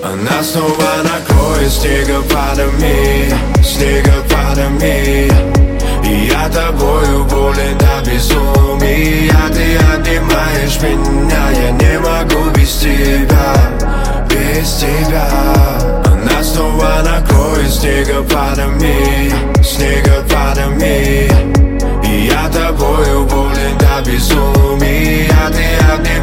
Она снова накроет снегопадами, снегопадами. И я тобою болен до безумия. Ты обнимаешь меня, я не могу без тебя, без тебя. Она снова накроет снегопадами, снегопадами. И я тобою болен до безумия. Ты обнимаешь